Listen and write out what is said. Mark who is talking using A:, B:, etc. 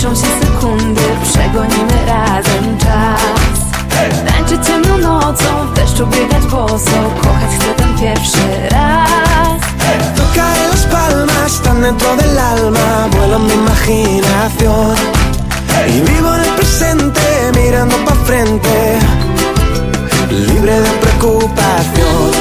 A: Liczą się sekundy, przegonimy razem czas. Tańczyć ciemną nocą, w deszczu biegać boso, kochać chcę ten pierwszy raz.
B: Toca en las palmas, están dentro del alma, vuelo en mi imaginación. Y vivo en el presente, mirando pa' frente, libre de preocupación.